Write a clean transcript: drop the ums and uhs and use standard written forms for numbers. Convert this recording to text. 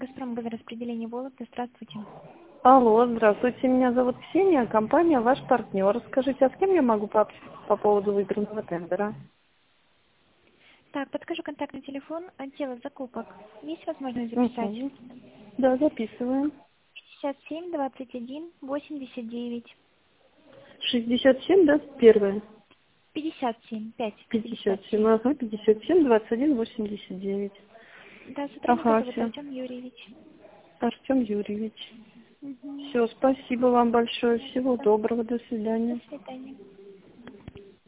Газпром газораспределение Вологда. Здравствуйте. Алло, здравствуйте, меня зовут Ксения, компания «Ваш партнер». Скажите, а с кем я могу пообщаться по поводу выигранного тендера? Так, подскажу контактный телефон отдела закупок. Есть возможность записать? Угу. Да, записываем. 57 21 89. 67, да, первое? 57 5 57, 57. ага, 57, 21, 89. Да, сотрудника Ага, зовут все. Артем Юрьевич. Артем Юрьевич. Угу. Все, спасибо вам большое, всего Да, доброго, до до свидания. свидания.